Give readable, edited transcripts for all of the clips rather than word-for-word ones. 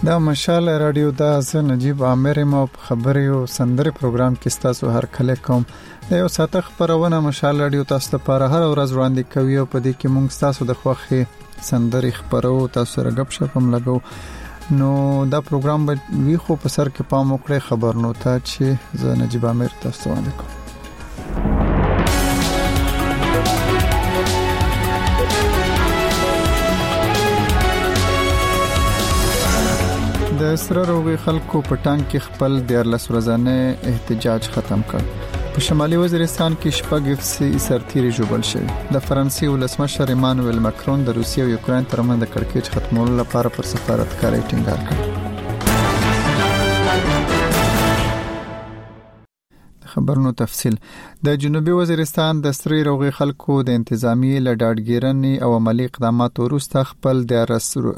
دا مشال رادیو دا زه نجیب عامر مو خبري او سندري پروګرام کې تاسو هر کله کوم د یو ساعت خبرونه مشال رادیو تاسو لپاره هر ورځ وړاندې کوي او په دې کې موږ تاسو د خوخي سندري خبرو تاسو سره غب شپم لګو نو دا پروګرام به وی خو په سر کې پام وکړي خبرنو ته چې زه نجیب عامر تاسو وړاندې کوم د سره روغي خلکو په ټانګ کې خپل 14 ورځې احتجاج ختم کړ په شمالي وزیرستان کې شپږ FC سرتیري جوړل شوی د فرانسې ولسمشر ایمانوئل ماکرون د روسیې او یوکرين ترمنځ د کړکېچ ختمولو لپاره پر سفارتکاري ټینګار کړ خبرونو تفصيل د جنوبي وزیرستان د سری روغي خلکو د انتظامی لډاډګیرنې او عملی اقدامات وروسته خپل د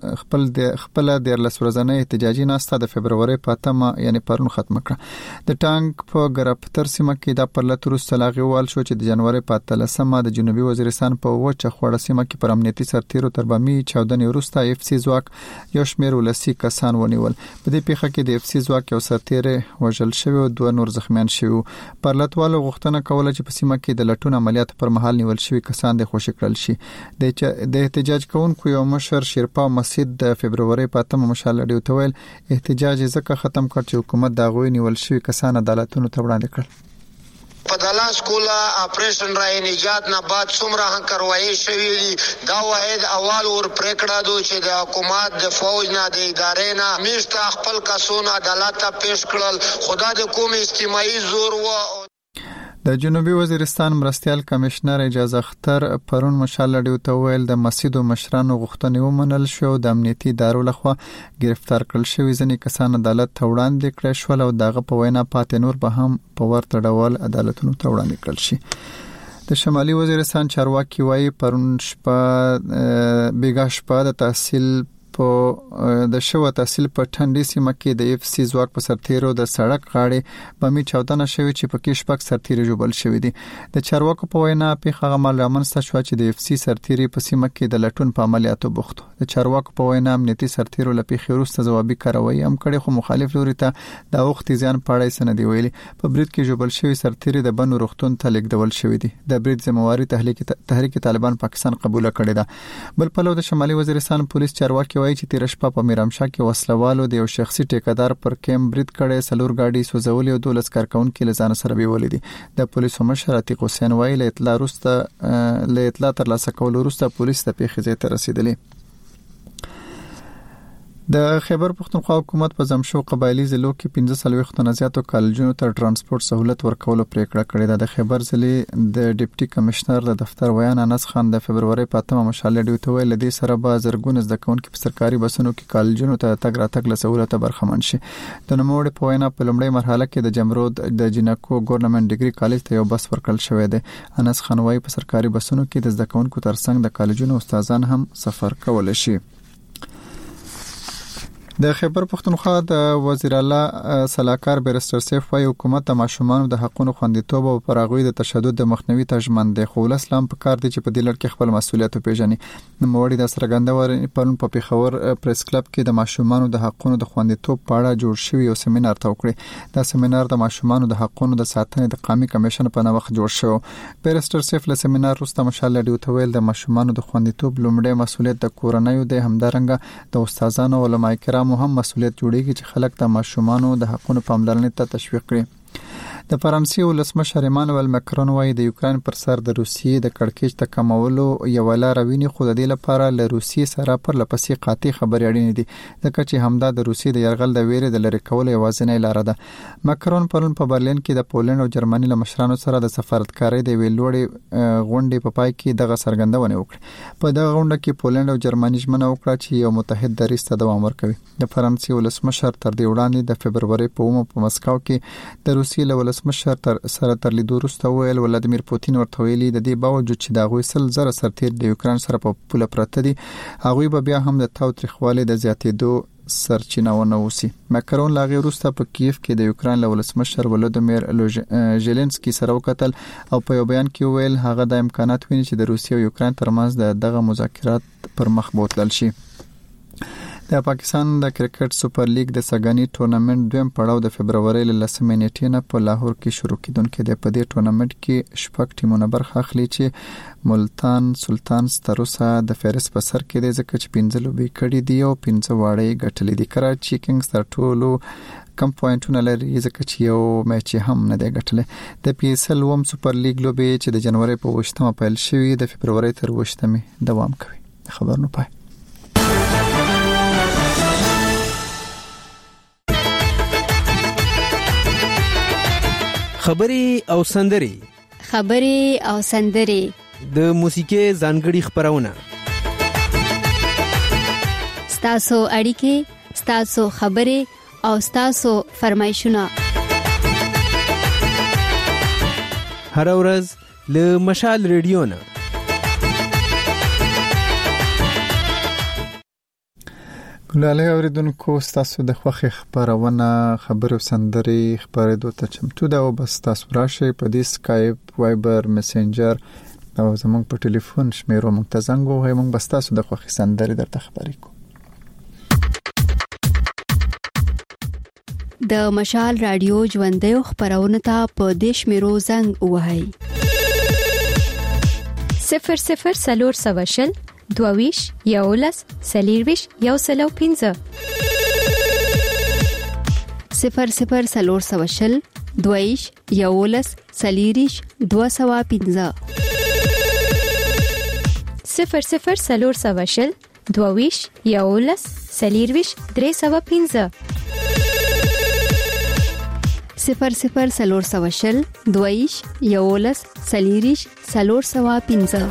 ورځې احتجاجي ناسته د فبرवरी په 8 یعنی پرون ختم کړه د ټانک په ګرفتر سیمه کې د پرلط وروسته لاغوال شو چې د جنوري په 13 د جنوبي وزیرستان په وچه خوړه سیمه کې پر امنیتي سرتیرو تربامي چاودنې وروسته FC ځواک یو شمېر ولسی کسان ونیول په دې پیښه کې د FC ځواک یو سرتیر وژل شوی او دوه نور زخمیان شوی پرلطوالو غوښتنه کوله چې په سیمه کې د لټون عملیات پر مهال نیول شوی کسان د خوشی کړل شي د احتجاج کوونکو یو مشر شیرپا مسجد د فبرवरी په 8 مشال لري تویل احتجاج ځکه ختم کړ چې حکومت دا غوي نیول شوی کسان عدالتونو ته وړاندې کړل په دلاس کولا اپریشن را نجات نه بعد څومره هنکروي شوی دا واحد اول ور پریکړه دو چې د حکومت د فوج نه د ادارې نه میشته خپل کسونه عدالت ته پیش کړل خدا د کوم اجتماعي زور و د جنوبي وزیرستان مرستيال کمشنر اجازه اختر پرون مشال لري ته ویل د مسجد او مشرانو غوښتنې ومنل شو د امنیتي ادارو لخوا گرفتار کړل شوی ځنې کسان عدالت ته وړاندې کړل شو او دغه په وینا پاتې نور به هم په ورته ډول عدالتونو ته وړاندې کړل شي د شمالي وزیرستان چارواکي وايي پرون شپه بیګا شپه د تحصیل په د شو تحصیل په ټنډي سیمه کې د FC ځواک په سرتیرو د سړک غاړې بمي چاودنه شوی چې په کې شپږ سرتیري جوړل شوی دي د چارواکو په وینا په هغه مال رامنځته شو چې د FC سرتیري په سیمه کې د لټون په عملیاتو بوخت د چارواکو په وینا امنیتي سرتیرو لپاره خیروسته جوابي کاروي هم کړي خو مخالف لوري ته د وخت ځان پاړای سندي ویلي په برید کې جوړل شوی سرتیري د بنو روختون ته لیکدول شوی دي د برید ذمہواری تحریک طالبان پاکستان قبول کړی ده بل په لور د شمالي وزیرستان پولیس چارواکي وايي چې تیر شپه په میرامشاه کې وسلوالو د یو شخصي ټیکدار پر کیم برید کړي سلور گاډي سوزولې او 12 کارکونکو لزان سره بیولې دي د پولیس مشر عتیق حسین وایي له اطلاع تر لاسه کول وروسته پولیس د پیښې ځای ته رسیدلی د خیبر پختونخوا حکومت په زمشو قبایلی ضلعو کې 15 خنه زیاتو کالجونو ته ترانسپورت سہولت ورکولو پریکړه کړې ده د خیبر ضلع د ډیپټي کمشنر د دفتر ویان انس خان د فبرवरी په 8 مشال لري ته ویل د سره به زرګونه ځکهونکو په سرکاري بسونو کې کالجونو ته تګ راتګ له سہولت برخمن شي د نوموړي په وینا په لومړی مرحله کې د جمرود د جنکو ګورنمنت ډیګري کالج ته یو بس ورکړل شوی دی انس خان وايي په سرکاري بسونو کې د ځکهونکو ترڅنګ د کالجونو استادان هم سفر کولای شي د خیبر پختونخوا د وزیر اعلی سلاکار بیرستر سیف وايي حکومت د ماشومانو د حقوقو خوندیتوب او پراغوي د تشدد د مخنیوي تضمین دی خو اسلام په کار دی چې په دې لړ کې خپل مسولیت پیژني نوموړي د سرګندور پرون په پیښور پریس کلب کې د ماشومانو د حقوقو د خوندیتوب په اړه جوړ شوی یو سیمینار ته وکړي دا سیمینار د ماشومانو د حقوقو د ساتنې د قومي کمیشن په نوښت جوړ شو بیرستر سیف له سیمینار وروسته مشال لري ته ویل د ماشومانو د خوندیتوب لومړی مسولیت د کورنۍ د همدارنګه د استادانو او علماء کرامو هم مسولیت جوړیږي چې خلک د ماشومانو د حقوقو پاملرنې ته تشویق کړي د فرانسې ولسمشر ایمانوئل ماکرون وايي د یوکرين پر سر د روسیې د کړکېچ ته کمولو یو لار ویني خو د دې لپاره له روسیې سره پر لپسې قاطع خبرې اړینې دي ځکه چې همدا د روسیې د يرغل د ویرې د لری کولو یوازینۍ لار ده ماکرون پرون په برلین کې د پولند او جرمني له مشرانو سره د سفارتکارۍ د ویلوړې غونډې په پای کې دغه څرګندونه وکړه په دغه غونډه کې پولند او جرمني ژمنه وکړه چې یو متحد دریځ ته دوام ورکوي د فرانسې ولسمشر تر دې وړاندې د فبرवरी په مسکو کې د روسیې له ولسمشر تر لیدو وروسته ویل ولادیمیر پوتین ورته ویلي د دې باوجود چې دا غوي سل زره سرتیر د یوکرين سره په پوله پرته دي هغه به بیا هم د تاوتریخوالي د زیاتېدو سرچینه ونوسی ماکرون لاغي وروسته په کیف کې د یوکرين له ولسمشر ولادیمیر ژیلنسکي سره وکتل او په یو بیان کې ویل هغه د امکانات ویني چې د روسیې او یوکرين ترمنځ دغه مذاکرات پر مخ بوتلل شي د پاکستان د کرکټ سپر لیګ د سګانی ټورنمنت دویم پړاو د فبرवरी 10 نیټې نه په لاهور کې شروع کیدونکې د په دې ټورنمنت کې شپږ ټیمونه برخه اخلي چې ملتان سلطانز تر اوسه د فهرست په سر کې دی ځکه چې 15 لوبې کړې دي او 15 واړې ګټلې دي. کراچي کینګز تر ټولو کم پوینټونه لري ځکه چې یو میچ هم نه دی ګټلې. د پی اس ال ووم سپر لیګ لوبې چې د جنوري په 8مه پیل شوې د فبرवरी تر 8مې دوام کوي. خبر نو پای. خبري او سندري د موسیقي ځانګړي خبرونه ستاسو اړیکې ستاسو خبري او ستاسو فرمایشونه هر ورځ له مشال ریډیو نه. ګلالي اوریدونکو ستاسو د خوښ خبرونه خبرو سندري خبرې دوته چمتو دا او بس تاسو راشي په دې سکایپ وایبر میسنجر او زموږ په ټلیفون شمیرو موږ ته زنګ وهئ موږ بس تاسو د خوښ سندري درته خبرې کوو. د مشال رادیو ژوندۍ خبرونه ته په دیش میرو زنګ وهاي 00 سلور سواشل دوویش یولس سلیرویش یوسلو 15 00 سلور سواشل دوویش یولس سلیریش 215 00 سلور سواشل دوویش یولس سلیرویش 315 00 سلور سواشل دویش یولس سلیریش سلور سوا 15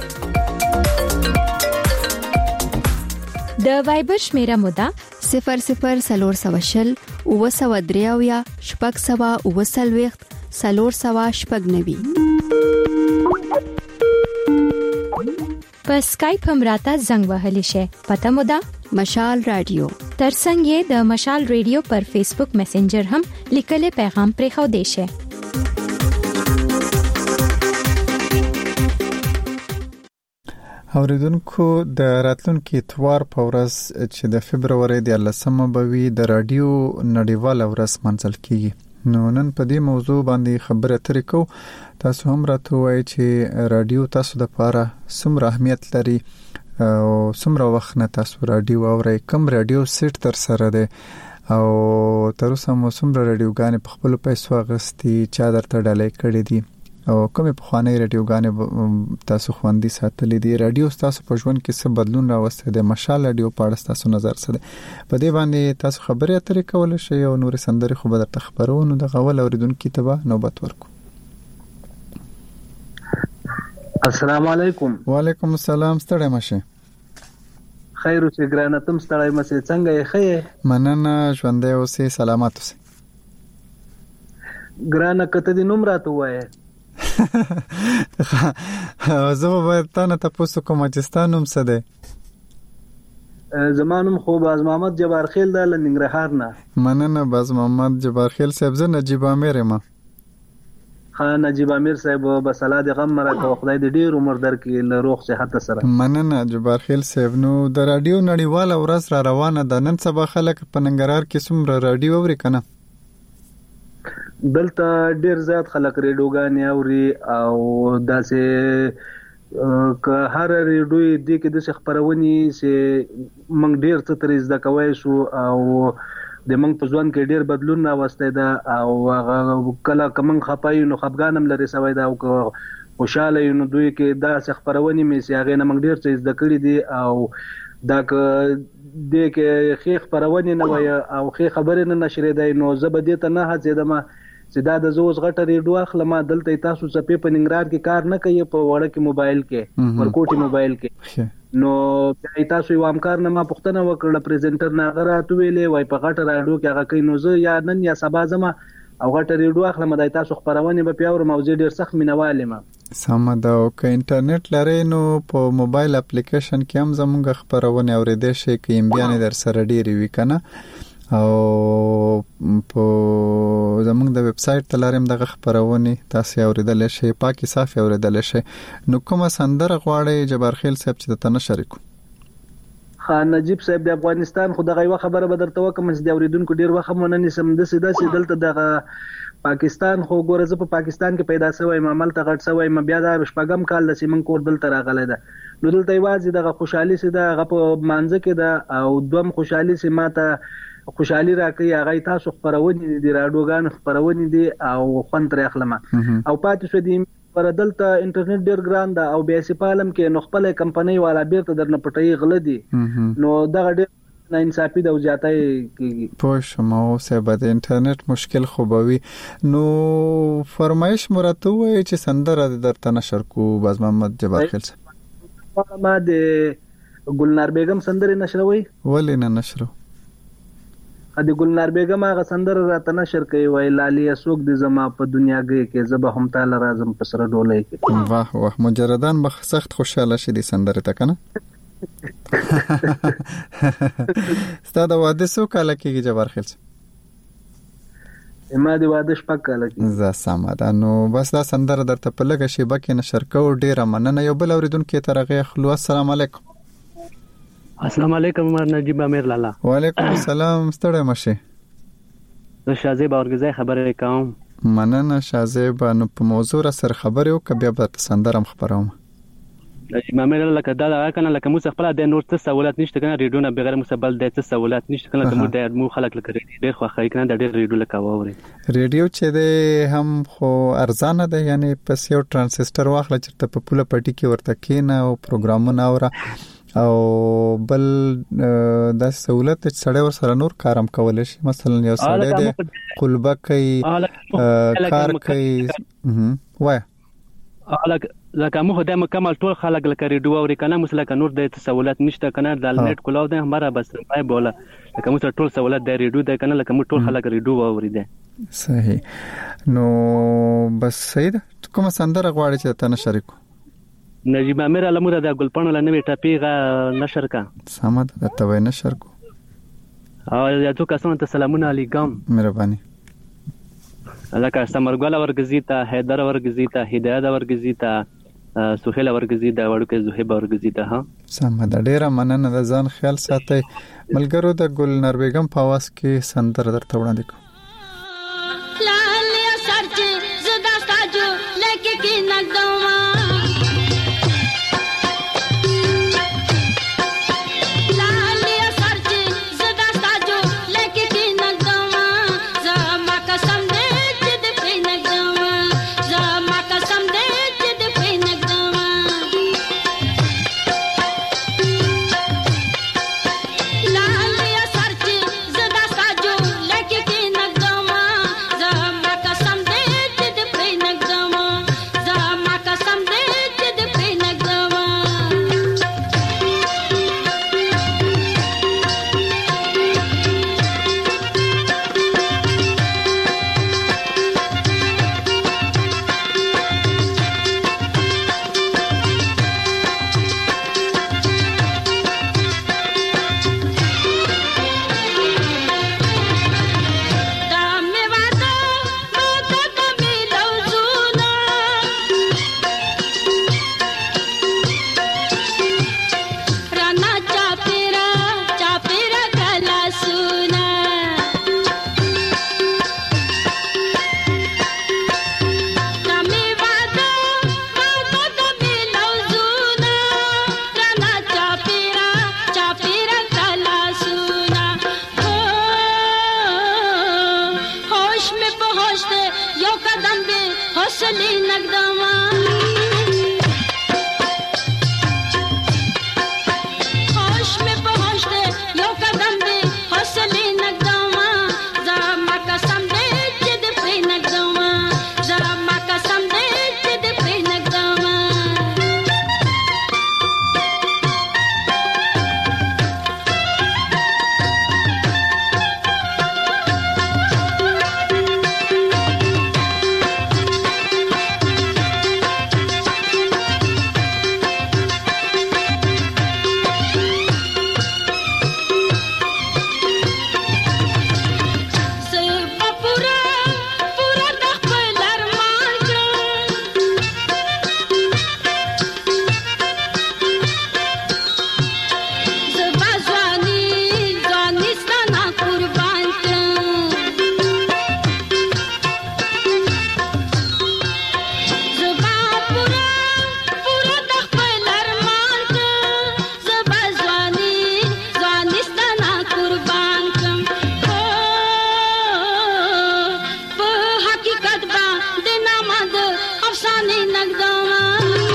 د وایبر شمیره مودا 00 سلور سواشل او سوا دریاویا شپږ سوا او سلويخت سلور سوا شپږ نوي. په اسکایپ هم راته زنګ وهلی شي. پته مودا مشال رادیو. ترڅنګ یې د مشال ریډیو پر فیسبوک میسنجر هم لیکلي پیغام پرې خو دی شي. اوریدونکو د راتلونکي اتوار په ورځ چې د فبرवरी 10مه بوي د رادیو نړیوال ورځ منځل کیږي. نو نن په دې موضوع باندې خبره اترې کو. تاسو هم راته وایي چې رادیو تاسو د لپاره څومره اهمیت لري او څومره وخت نه تاسو رادیو اورئ، کوم رادیو سیټ تر سره ده او تر اوسه مو څومره رادیوګانې په خپل پیسو اغستې چا درته ډالۍ کړې دي او کومې پخوانۍ رادیوګانې تاسو خوندي ساتلې دي. رادیو تاسو په ژوند کې څه بدلون راوستی دی؟ مشال رادیو په اړه تاسو نظر څه دی؟ په دې باندې تاسو خبرې اترې کولای شئ او نور سندري خو به درته خبرو. نو د غول اوریدونکو ته به نوبت ورکو. السلام علیکم. وعلیکم السلام. ستړی مشه. خیر اوسې ګرانه، تم ستړی مشه؟ څنګه یې؟ ښه مننه، ژوندی اوسې، سلامات اوسې. ګرانه کته دې نوم راته وایې. زه به تاسو ته پوښتنه کوم چې ستاسو نوم څه دی؟ زما نوم خو باز محمد جبار خیل د ننګرهار نه. مننه باز محمد جبار خیل صاحب. زه نجیب امیر ما. خان نجیب امیر صاحب بس الله دې غم مرکه خدای دې ډیر عمر درکړي له روغ صحت سره. مننه جبار خیل صاحب. نو د رادیو نړیوال ورځ را روانه ده. نن سبا خلک په ننګرهار کې څومره رادیو اوري کنه؟ دلته ډیر زیات خلک ریډیوګانې اوري او داسې که هر ریډیو دې کې د خبرونې چې موږ ډیر څه ترې زده کوی شو او د موږ په ځوان کې ډیر بدلون راوستی ده او کله که موږ خپه یو نو خپګان هم لري سوی ده او که خوشحاله یو نو دوی کې داسې خبرونې مې چې هغې نه موږ ډیر څه زده کړي دي او دا که دې کې ښې خپرونې نه وایه او ښې خبرې نه نشرېدی نو زه به دې ته نه هڅېدم چې دا د زه اوس غټه ریډیو اخلم. دلته تاسو څپې په ننګرهار کې کار نه کوي په وړه کې موبایل کې ورکوټي موبایل کې نو تاسو یو همکار نه ما پوښتنه وکړه پریزنټر نه هغه راته ویلې وای په غټه راډیو کې هغه کوي. نو زه یا نن یا سبا ځم او غټه ریډیو اخلم د تاسو خبرونه به پیاورم او زه ډیر سخت مینوال یم. سم ده. او که انټرنیټ لري نو په موبایل اپلیکیشن کې هم زموږ خبرونه اوریدل شي کې امبیان در سره ډیر وی کنه او په زموږ د ویب سټ تلارم دغه خبرونه تاسو اوریدل شي پاکي صافي اوریدل شي. نو کومه سندره غواړي جبار خیل صاحب چې ته نشریکو؟ خان نجیب صاحب د افغانستان خو دغه خبره به درته وکم چې د اوریدونکو ډیر وخت مونږ نه سم د سیده دلته د پاکستان خو ګوره زه په پاکستان کې پیدا شوی عمل ته غټ شوی م بیا د شپږم کال د سیمن کور دلته راغلی ده نو دلته یوازې دغه خوشحالي سي د غپ مانځ کې ده او دوم خوشحالي سي ماته خوشحالي راکړي هغه تاسو خبرونه دي راډیوګان خبرونه دي او خوند تر اخلمه او پاتې شو دي پر دلته انټرنیټ ډیر ګران ده او بیا سي پالم کې نو خپل کمپنۍ والا بیرته درنه پټي غل دي نو دغه ډیر نه انصافي د وجاتای کیږي پوه ما اوسه به د انټرنیټ مشکل خوبوي نو فرمایش مراتو وي چې سندره درته نشر کو باز محمد جبار خیل ما د ګلنار بیگم سندره نشروي ولې نه نشرو د ګلنار بیگم هغه سندره راته نشر کوي وای لالي اسوک د زما په دنیا کې زبه هم تعالی راځم په سره ډولې کې واه واه مجردان به سخت خوشاله شي د سندره ته کنه ستاسو واده سو کاله کې جبار خیل ما د واده شپږ کاله کې زه سماده نو بس دا سندره درته په لګه شی بکې نشر کو ډیره مننه یو بل اوریدونکو ترغه خلو السلام علیکم السلام علیکم عمر نجیب امیر لالا وعلیکم السلام ستړی مشه زه شازیب اورګزای خبرې کوم مننه شازیب نو په موضوع سره خبرې وکړه بیا به سندرم خبروم نجیب امیر لالا کدا کنه لکه موږ خپل د نور څه سہولت نشته کنه ریډیو نه بغیر مسبل د څه سہولت نشته کنه ته مو خلک لکه ډیر خو خای کنه د ډیر ریډیو لکه ووري ریډیو چې ده هم خو ارزانه ده یعنی پس یو ترانزیسټر واخله چې په پوله پټی کې ورته کینه او پروګرامونه اورا او بل د سہولت چې سړی ور سره نور کارم کول شي مثلا یو سړی د قلبه کوي کار کوي وای لکه موږ د مکمل ټول خلک لکه ریډیو او کنه مثلا نور د سہولت نشته کنه د نت کولاو ده همره بس پای بوله لکه موږ ټول سہولت د ریډیو ده کنه لکه موږ ټول خلک ریډیو اوریده صحیح نو بس سید کوم سندره غواړي چې تاسو شریکو نجیب امیر علموره د ګلپانو لنوي ټاپیغه نشر کا سمد د توي نشر کو او یا تو کسان ته سلامونه علیکم مهرباني لکه سمرګل ورګزیتا حیدر ورګزیتا هدایت ورګزیتا سهیل ورګزیتا وړکه زهیب ورګزیتا ها سمد ډیره مننه د ځان خیال ساتي ملګرو د ګلنار بیگم په واس کې سندر درته وړاندې کوم لال یا سرچ زدا ساجو لکه کې نګدوما کتبا د نامد افسانه نګدما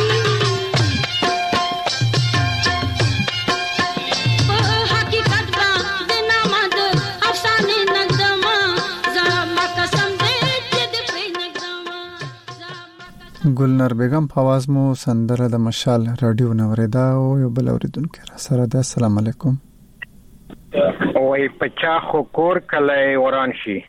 ګلنار بیگم په आवाज مو سندره د مشال رادیو نوریدا او یو بل اوریدونکو را سره ده. السلام علیکم. وای پچا خو کور کله وران شي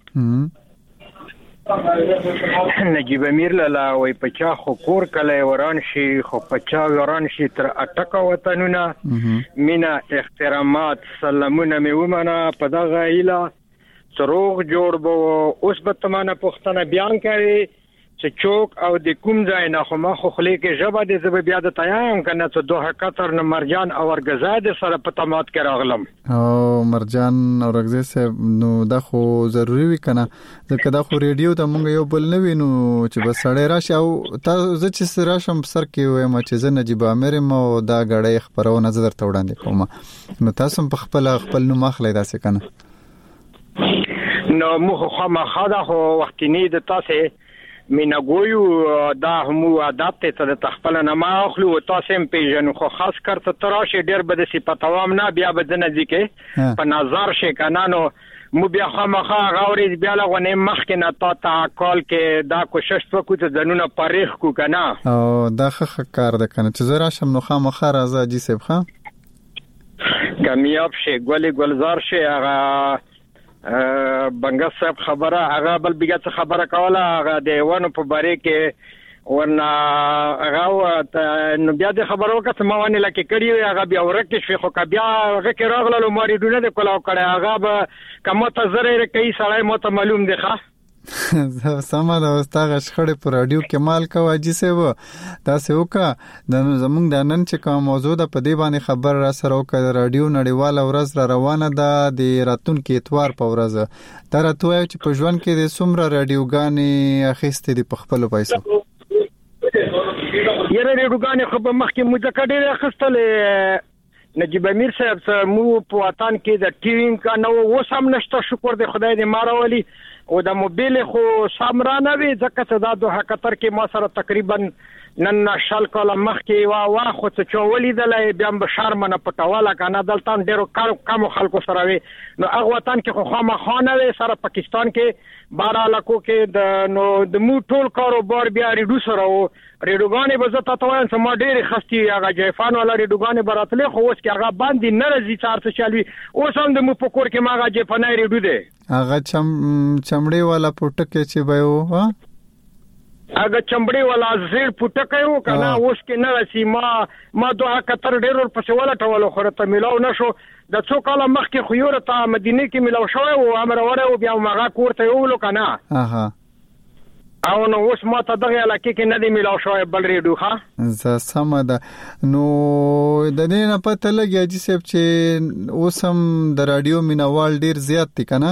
نجیب امیر لالا وای پچا خو کور کله وران شي خو پچا وران شي تر اټکا وطنونه مینا احترامات سلامونه می ومنه په دغه ایله سروغ جوړ بو اوس به تمانه پښتنه بیان کوي چې چوک او د کوم ځای نه خو ما خو خلې کې جبه د زب بیا د تیام کنه ته دوه کتر نه مرجان او ورغزاد سره په تمات کې راغلم او مرجان او ورغزاد نو دا خو ضروری وي کنه ځکه دا خو ریډیو ته مونږ یو بل نه وینو چې بس سړی راشي او تاسو چې راشم سر کې وایم چې زه نجیب امیر مو دا غړې خبرونه زه درته وړاندې کوم نو تاسو په خپل نو مخلې داسې کنه نو مخ خو ما خدا خو وختینی د تاسو مینګویو دا همو عادت ته د تخپل نه ما اخلو تاسو هم پیژنو خو خاص کر ته تراشه ډیر بده صفاتوام نه بیا بده نزدیکه په نظر شي کنانو مو بیا خامخا غوري بیا لغونه مخ کې نه تا کال کې دا کوشش وکړو چې دنونه پاریخ کو کنه او دا ښه کار ده کنه چې زرا شم نو خامخا راځه جی صاحب ښه کامیاب شي ګلزار شي هغه بنګا صاحب خبره هغه بل بیګه خبره کوله هغه د ونه په باره کې ورنه هغه نو بیا د خبرو وکړه ما ونه لکه کړی هغه بیا ورکه شي خو بیا هغه کې راغله ماري دونه د کولاو کړه هغه به کومه تزره کوي سړی مو ته معلوم دی ښه سمه دا واستغه شخړې په رادیو کې مال کا واجی سه تاسو وکا د زمونږ د نن چې کوم موضوع د په دی باندې خبر را سره وکړ رادیو نړیوال ورځ را روانه ده د راتون کې اتوار په ورځ دا راته چې په ژوند کې د سمره رادیوګانې اخیستې دي په خپل پیسو یره رادیوګانې خو په مخ کې مځکه ډېر اخیستلې نجیب امیر صاحب مو په وطن کې د ټیوینګ کا نو وسم نشته شکر دې خدای دې ماراولي او د موبایل خو سامرانه وي ځکه چې دا دوه قطر کې ما سره تقریبا نن شال کله مخ کې وا خو څه چولې دلې بیا به شرمنه پټواله کنه دلته ډیرو کم خلکو سره وي نو هغه وطن کې خو خامخانه وي سره پاکستان کې 12 لکو کې د مو ټول کاروبار بیا ریډو سره او ریډوګانې به زه تاسو وایم چې ما ډېری خستي هغه جیفان ولا ریډوګانې براتلې خو اوس کې هغه باندې نه راځي چار څه چالوي اوس هم د مو پکور کې ما هغه جیفان ریډو دی هغه چمړې والا پټکه چې به و هغه چمړې والا زیر پټکه یو کنه اوس کې نه راسي ما دوه کتر ډېر په سواله ټولو خو ته ملاو نشو د څو کاله مخکې خو یو ته مدینه کې ملاو شوی او امر وره او بیا ماغه کوړته یو لکنه اها او نو اوس ما ته دغه علاقې کې نه دی ملاو شوی بل ریډو ښه زه سم ده نو د دې نه پته لګي چې صاحب چې اوس هم د رادیو مینوال ډیر زیات دي کنه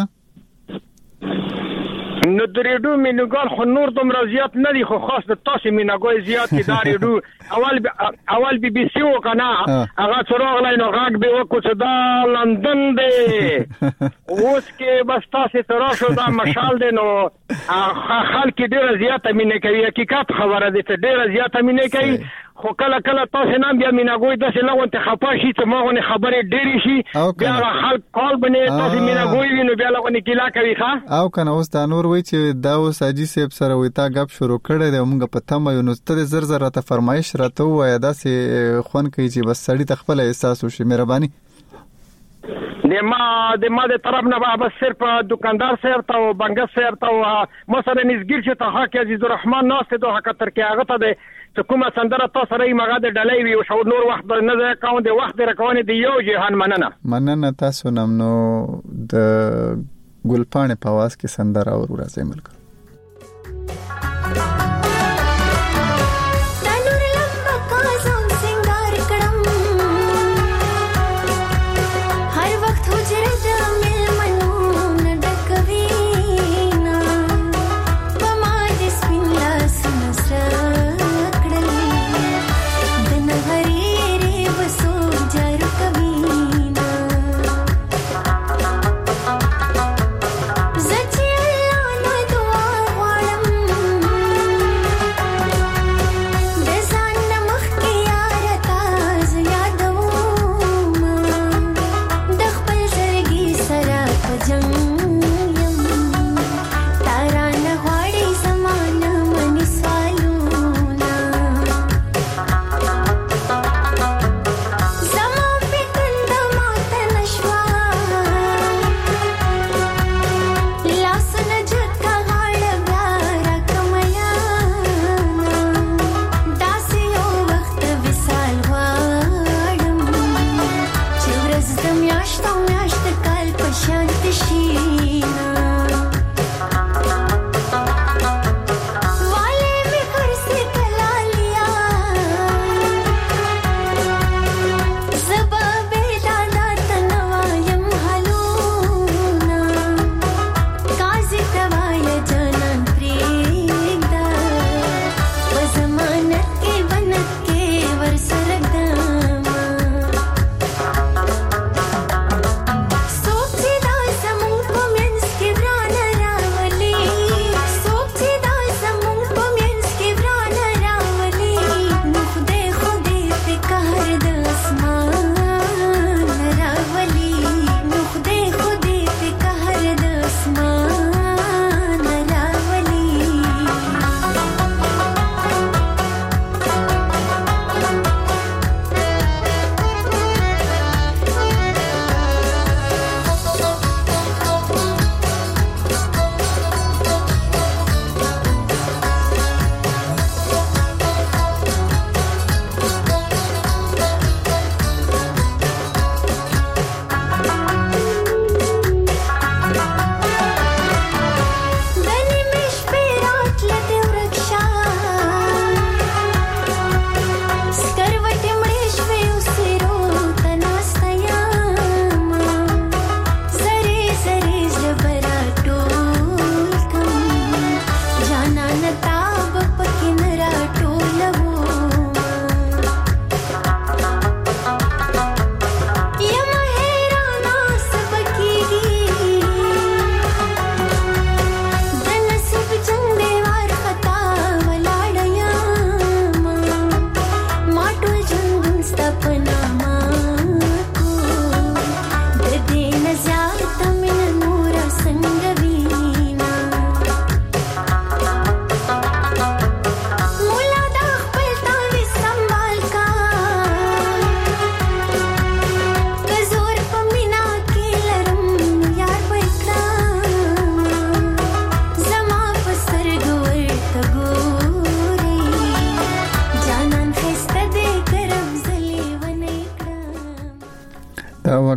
نو د ریډو مینوګال خو نور دومره زیات نه دي خو خاص د تاسو میناګوي زیات دي دا ریډو اول بي بي سي وکنه هغه څوروغ لاینو غاګ به وکړو چې دا لندن دی اوس کې بس تاسو تراشو دا مشال دی نو خلک ډیر زیات مینه کوي حقیقت خبره ده ته ډیر زیات مینه کوي خو کله تاسو نه بیا میناګوي د څه لغون ته خپه شي چې ماغه خبره ډېری شي بیا خلک کال بنې تاسو میناګوي ویني بیا لغون کیلا کوي ښا او کنه اوس دا نور وای چې دا اوس اجي سیب سره وای تا غب شروع کړی دی موږ په تمه یو نوستره زر ته فرمایش راته وای دا سه خون کوي چې بس سړی تخپل احساس وشي مهرباني د ما د طرف نه بس صرف دکاندار صاحب ته او بنګ صاحب ته مثلا نسګیر چې ته حق عزیز الرحمن ناس ته دوه کتر کې هغه ته د کومه سندره تاسو سره یې مغه د ډلې وی او شو نور وخت نه ځه کاوند د وخت رکونه دی یو جهان مننه تاسو نم نو د ګلپانه په واس کې سندره او راځي ملک زچ الله نو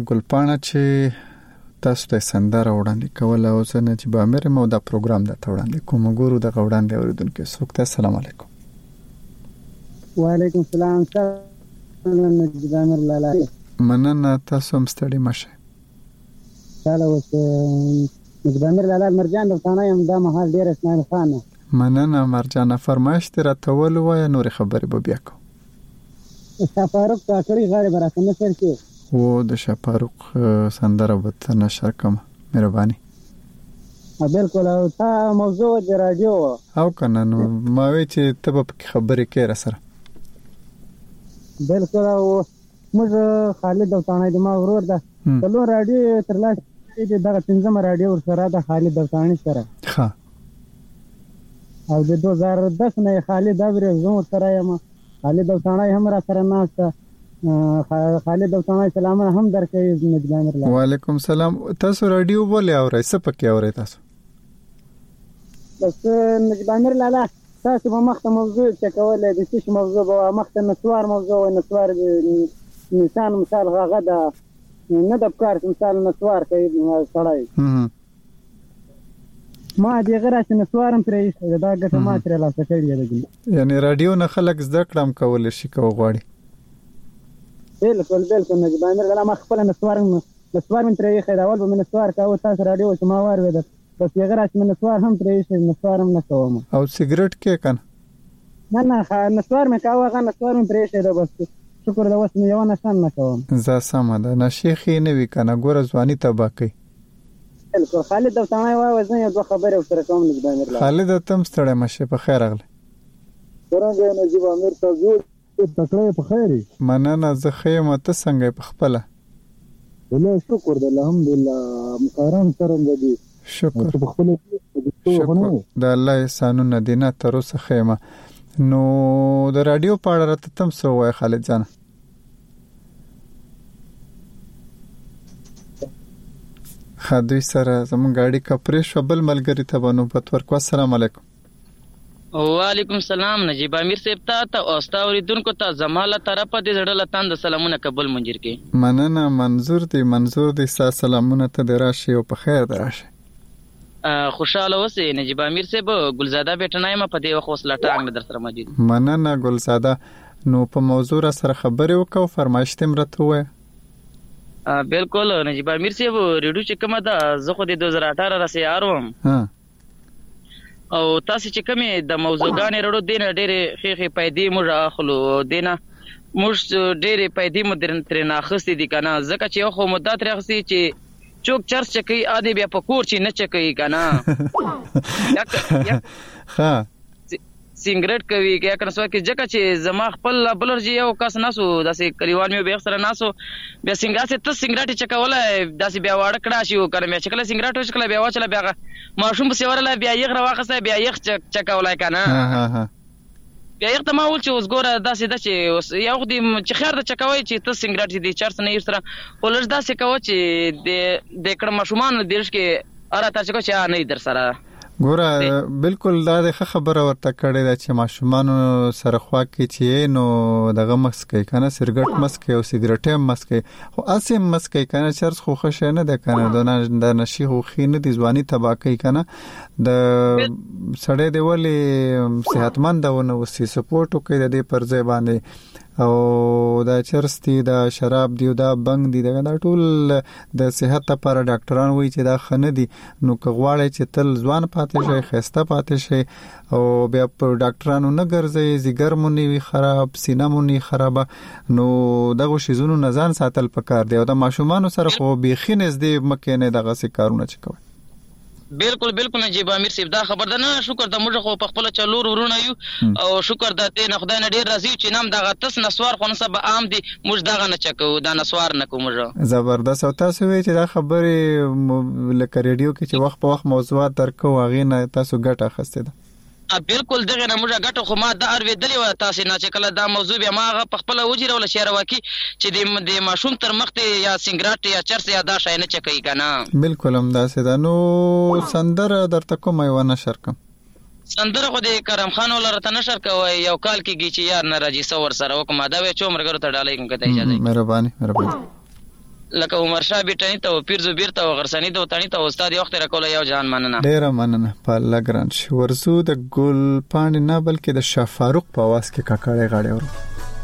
ګلپاڼه چې تاسو ته سندره وړاندې کوله او څنګه چې به امر مو دا پروګرام د وړاندې کوم ګورو د وړاندې اوریدونکو څوک ته السلام علیکم. وعلیکم السلام. نجیب امیر لالا. مننه، تاسو هم ستړي مشه. تعالی اوس نجیب امیر لالا مرجان د ثانه یم د مهال ډیر اسماعیل خان. مننه مرجان، فرمایش تر تول وای نور خبرې به بیا کو. شفاروق کاکړي غاړي براسه نشر کې و د شفاروق سندره وت نشر کوم مهرباني. بالکل. او تا موضوع د رادیو او کنه نو ما وی چې ته په خبرې کې را سره. بالکل. او موږ خالد دوستانه د ما ورور ده ټولو رادیو ترلاسه دي دغه پنځم رادیو سره د خالد دوستانه سره. ها. او د 2010 نه خالد اوري زمو سره یم. خالد دوستانه هم را سره ناشته. خالد دوستانه سلام هم درکې نجیب امیر لالا. وعلیکم السلام. تاسو رادیو ولې اورئ؟ څه پکې اورئ تاسو؟ بس نجیب امیر لالا تاسو په مخته موضوع چې کولای د څه موضوع به مخته نسوار موضوع او نسوار انسان مثال هغه د نه د کار مثال نسوار کوي سړی. ما دې غره چې نسوارم پرې دا ګټه ما تر لاسه کړی دی. یعنی رادیو نه خلک زده کړم کول شي کو غواړي. بالکل بالکل نجیب امیر لالا ما خپل نسوارم پرې خیداول به نسوار کاوه تاسو رادیو چې ما وار وید بس یې غره چې نسوار هم پرې نسوارم نه کوم. او سیګریټ کې کنه؟ نه نسوار مې کاوه هغه نسوار مې پرې شه بس شکر دا وس مې یو نشان نه کوم. زه سم ده نشيخي نه وی کنه ګوره ځواني تبا کوي. بالکل. خالد دوستانه وای زه یو خبره سره کوم نجیب امیر لالا. خالد تم ستړی مشه په خیر اغله. څنګه نجیب امیر تاسو تکړه په خیر؟ مننه زه خیمه ته څنګه په خپل؟ له شکر د الحمدلله مقارن سره دی. شکر د الله احسانونه دینه تر اوسه خیمه. نو د رادیو په اړه راته تم څه وای خالد جان؟ خدای سره زمون گاڑی کپرې شو بل ملګری ته بنو پتور کو. السلام علیکم. وعلیکم السلام. نجیب امیر صاحب ته او استاوریدونکو ته زماله طرفه دې زړه لتان د سلامونه قبول منجر کې. مننه منظور دی سلامونه ته دراشي او په خیر دراشي. خوشاله اوسې نجیب امیر صاحب. ګلزاده بیٹنایم په دې وخت وسله ټانګ در سره موجود. مننه ګلزاده. نو په موضوع سره خبرې وکاو فرمایش تم راته وای. بالکل نجیب امیر صاحب ریډیو چې کومه ده زه خو د 2018 راسي اروم. او تاسو چې کومه د موضوعګانې رړو دینه ډېرې خېخې پیدې موږ اخلو دینه موږ ډېرې پیدې مدرن تر نه اخستې دي کنه ځکه چې خو مدت راخسي چې چوک چرچ کوي ادي بیا په کور چې نه چکوي کنه. ها سینګریټ کوي کې کنه سو کې ځکه چې زما خپل بلرجی یو کس ناسو داسې کلیوال مې به سره ناسو بیا سینګاسه ته سینګریټ چکوله داسې بیا واړه کړه شي کنه مې چکله سینګریټ وشکله بیا واچله بیا ماشوم په سیورله بیا یې غره واخسه بیا یې چکوله کنه. بیا یې ته ما ول چې اوس ګوره داسې د چې یو خدي چې خیر د چکوي چې ته سینګریټ دي چرس نه یې سره ولر داسې کوي چې د کړه ماشومان دیش کې اره تاسو کو چې نه در سره ګوره بالکل دا د خبره ورته کړې ده چې ماشومان سره خوا کې چې نو دغه مسکې کنه سیګریټ مسکې او سیګریټ مسکې خو اسې مسکې کنه چرس خو خوښ نه ده کنه د نشي خو خینه دي ځواني تبا کوي کنه د سړې دی ولې صحتمندونه وسی سپورټ کوي د دې پر ځای باندې او دا چرستی دا شراب دی دا بنګ دی دا ټول د صحت لپاره ډاکټران وایي چې دا خنه دي. نو کغواړي چې تل ځوان پاتې شي خسته پاتې شي او بیا په ډاکټرانو نه ګرځي زیګر مونږ وی خراب سینه مونږ خراب نو دغه شیزونو نزان ساتل پکار دی او د ماشومان سره خو بيخینز دی مکه نه دغه سي کارونه چکوي. بالکل بالکل نجیب امیر صاحب دا خبر ده نه شکر د موږ خو په خپل چلور ورونه یو او شکر د دې نه خدای نه ډیر راضي چې نام دغه تس نسوار خو نسب عام دي موږ دغه نه چکو دا نسوار نه کوم. زبردست. او تاسو وی چې دا خبره لکه ریډیو کې چې وخت په وخت موضوعات درکو هغه نه تاسو ګټه اخستې ده. بالکل دغه نه موږ ګټه خو ما د ارویدلې و تاسو نه چې کله دا موضوع بیا ما په خپل وجیرول شهر واکي چې د ماشوم تر مخته یا سینګراټ یا چرس یا دا شای نه چکې کنه. بالکل هم دا سه نو سندره درته کوم یو نشر کوم سندره خو د کرم خان ولرته نشر کوي یو کال کېږي چې یار نه راځي سور سره وکم دا و چې عمر ګرو ته ډالې کوم کته اجازه. مهرباني لکه عمر شاه بیٹانی ته او پیر زبیر ته او غرسانی ته او تانی ته استاد یو وخت راکول یو جان مننه ډیره مننه په لګران شي ورزو د ګل پاڼې نه بلکې د شاه فاروق په आवाज کې کاکړې غاړې ورو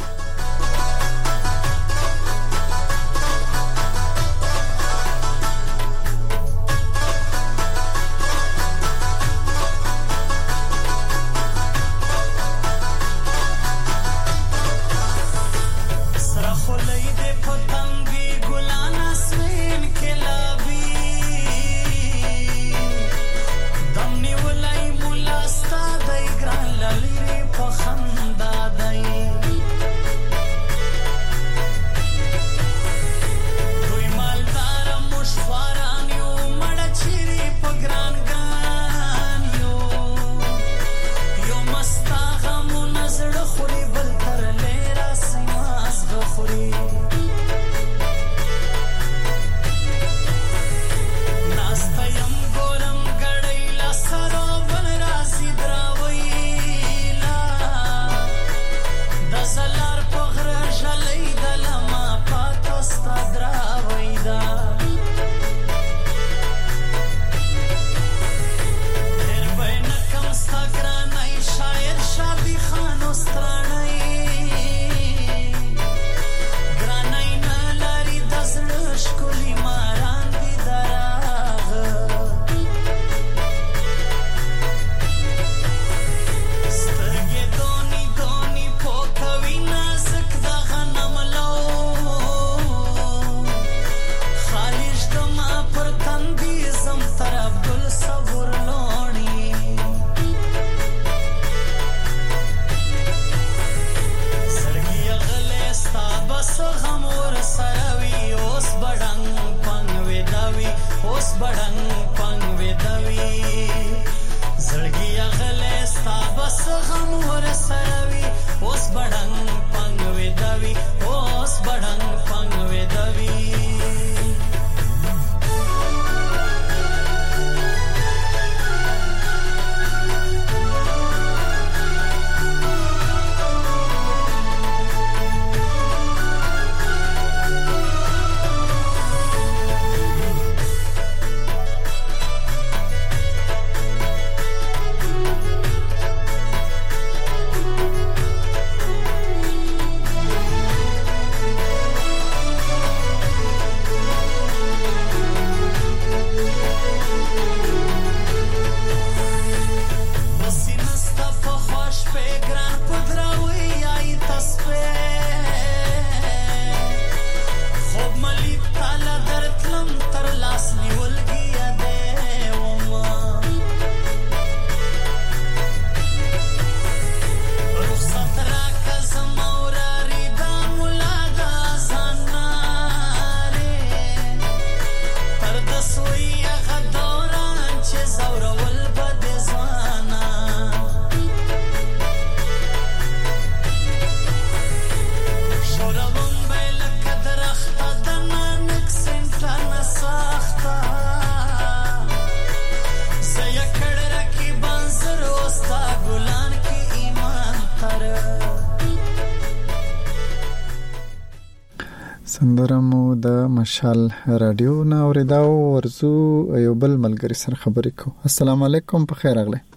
سندره مو د مشال رادیو نه اوریدا ورزو یو بل ملګری سره خبرې کو. السلام علیکم، په خیر راغلی.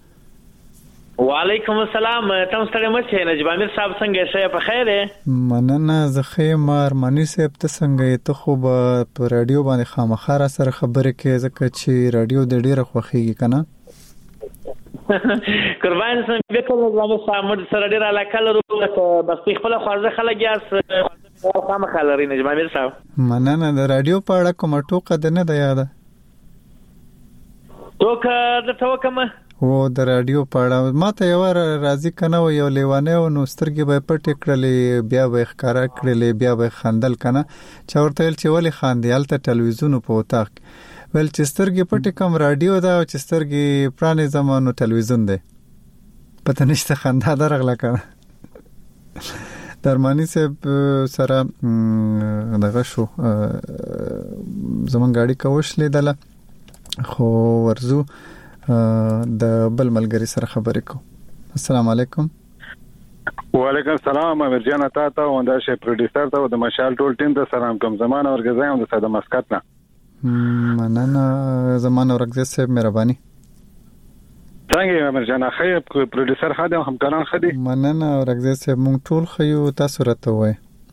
وعلیکم السلام. تاسو ته مچې نجیب امیر صاحب څنګه یې؟ په خیر یې؟ مننه، زه ښه مار مانی صاحب ته څنګه یې؟ ته خو په رادیو باندې خامخا سره خبرې کوي ځکه چې رادیو د ډیره خوښیږي کنه. قربان سم به کوم زموږ سامر سره ډیر علاقه لرو، بس خپل خوازه خلک یاس خامخا لري نجیب امیر صاحب. مننه. د رادیو په اړه کومه ټوکه ده نه ده یاده؟ ټوکه د توکمه و د رادیو په اړه ما ته یو راځي کنه یو لیوانه او نو سترګې به پټ کړلې، بیا به ښکارا کړلې، بیا به خندل کنه. چا ورته ویل چې ولې خاندې؟ هلته ټلویزیون په اتاق ول چې سترګې پټ کم رادیو ده او چې سترګې پرانه زمانو ټلویزیون ده. پته نشته خندا درغله کنه. درمانی صاحب سره دغه شو زمون گاډي کوش لیدله، خو ورزو د بل ملګری سره خبرې کو. السلام علیکم. وعلیکم السلام امیر جان ته او د شي پروډوسر ته د مشال ټول ټیم ته سلام کوم. زمانه ورګزایم د ساده مسکت نه. مننه زمانه ورګزه صاحب مهرباني. څنګه امیر جان خیر پروډوسر خادم همکاران خدي. مننه ورګزه صاحب مونږ ټول خيو تاسو راته وای.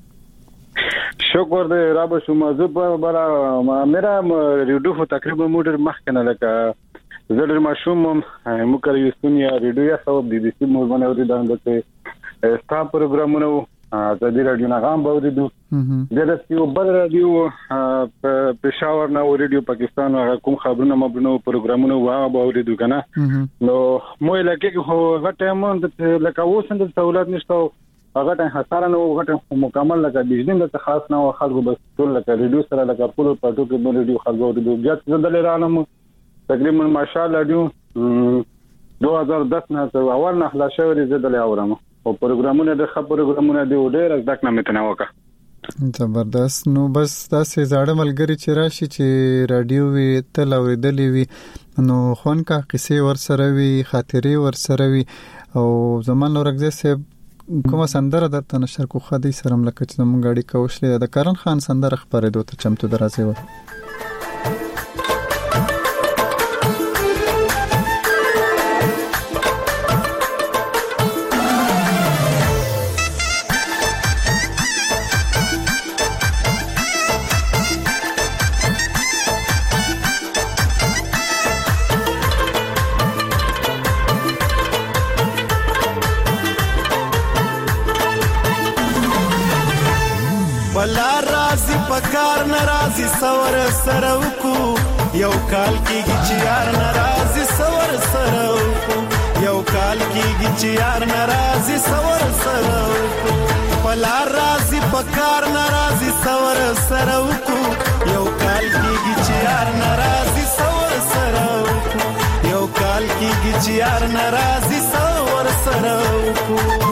شکر دې رب شو موضوع پر میرا ریډیو خو تقریبا موډر مخکنه لکه زړه ماشوم مو کړی یستونیا ریډیو سبب بي بي سي مو باندې ورته ستا پروګرامونه د دې رادیو نه غام باورېدو د رسیو بل رادیو پېښور نه ریډیو پاکستان کوم خبرونه مبنو پروګرامونه واه باورېدو کنه نو مو لکه خو غټه مونږ لکه اوسند سہولت نشته هغه ته خساره نه وغټه مکمل لکه بجلی د خاص نه خلکو بس ټول لکه ریډیو سره لکه خپل پټو کې بل ریډیو خلکو ورته بیا څه دل رانم تقریبا ماشاءالله رادیو 2010 نه اول نه خلاص شوی زدل اورم او پروګرامونه د خبر پروګرامونه دی ډېر ځکه نه متنه وکړه. زبردست. نو بس تاسو زاړه ملګری چې راشي چې رادیو وی تل اوریدلې وي نو خون کا قصې ور سره وي خاطرې ور سره وي او زمان ورګزه صاحب کومه سندره درته نشر کو خدي سرم لکه چې مونږ غاډي کوشلې د کرن خان سندره خبرې دوته چمتو درازي و. پکار ناراضي سور سره وکو یو کال کېږي چې یار ناراضي سور سره وکو یو کال کېږي چې یار ناراضي سور سره وکو پلا راضي پکار ناراضي سور سره وکو یو کال کېږي چې یار ناراضي سور سره وکو یو کال کېږي چې یار ناراضي سور سره وکو.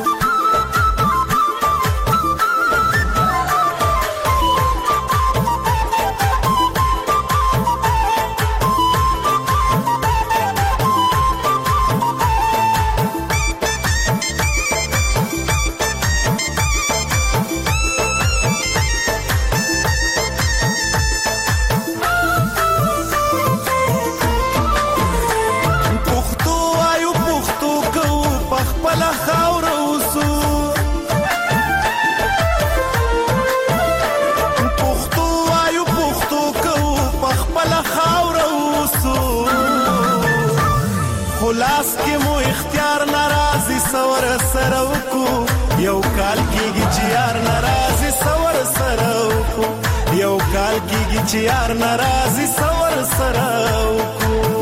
خلاص کې مو اختیار ناراضي سور سره وکو یو کال کېږي چې یار ناراضي سور سره وکو یو کال کېږي چې یار ناراضي سور سره وکو.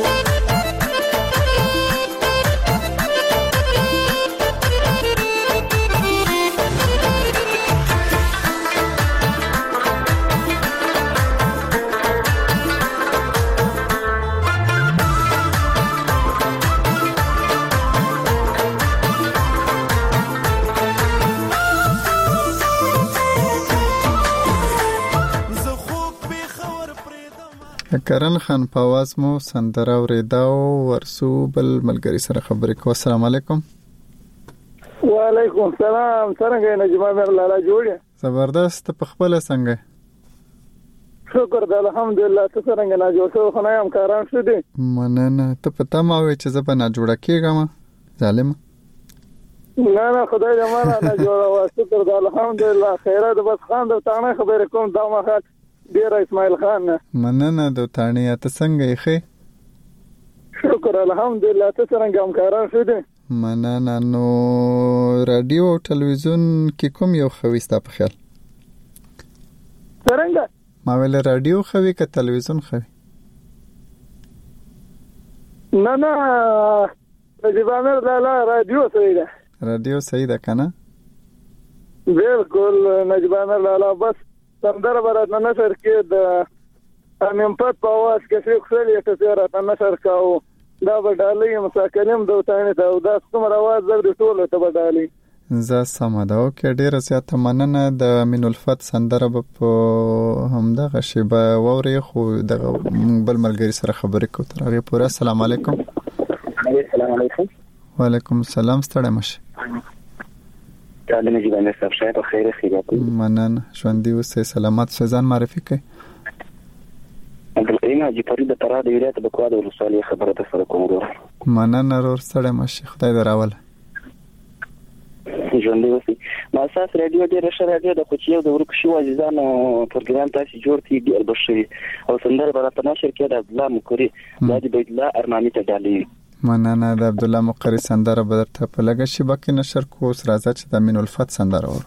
کرن خان پاواز مو سندره اوریداو ورسو بل ملګری سره خبرې کو. السلام علیکم. وعلیکم السلام. څنګه نجمه مر لاله جوړه؟ زبردست. په خپل څنګه؟ شکر د الحمدلله. ته څنګه نه جوړ شو؟ خو نه هم کاران شو دي. مننه. ته پتا ما وې چې زه به نه جوړه کېږم ظالم. نه خدای دې مانه نه جوړه. شکر د الحمدلله. خیرات بس خان د تانه خبرې کوم دا ما ډیر اسماعیل خان. مننه د تانه. ته څنګه یې؟ شکر الحمدلله. ته څنګه همکاران شو دي؟ مننه. نو رادیو او ټلویزیون کې کوم یو خويستا په خیال؟ څنګه؟ ما ویل رادیو خوي که ټلویزیون خوي؟ نه نجیبامر لاله رادیو صحیح ده. رادیو صحیح ده کنه؟ بالکل نجیبامر لاله. بس سندره برات نشر کې د امین پت په आवाज کې څه خپلې ته رات نشر کاو دا بدالې مساکلم دوتانه دا د څومره आवाज زګر ټول ته بدالې ز سماده او کې ډیره زیاته مننه. د امین الفت سندره په همدغه شیبه ووري خو د بل ملګری سره خبرې کوو تر هغه پورې. السلام علیکم. السلام علیکم. وعلیکم السلام. ستړی مشه. تعالی نجیب امیر صاحب شاید په خیر خیرات منن ژوندۍ اوسئ سلامت شزان معرفي کړئ عبدالکریم حاجی فرید د ترا د ولایت بکواد ولسوالۍ خبره ده سره کوم منن ورور سره مشي خدای دراول ژوندۍ اوسئ ما اساس رادیو ډېر ښه رادیو د خو چې یو د ورکو شوو عزیزانو پروګرام تاسې جوړ کړي ډېر به ښه وي او سندره به راته نشر کړي د عبدالله مقري دا د بیت الله ارماني ته ډالۍ مننه د عبدالله مقري سندره به درته په لږه شیبه کې نشر کوو اوس راځه چې د امین الفت سندره ورو